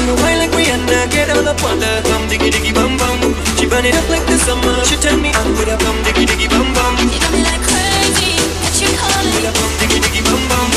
wanna wine like Rihanna, get all up on the bum diggy diggy bum bum. She burn it up like the summer. She turn me on with a bum diggy diggy bum bum. You got me like crazy, what you calling? With a bum diggy diggy bum bum.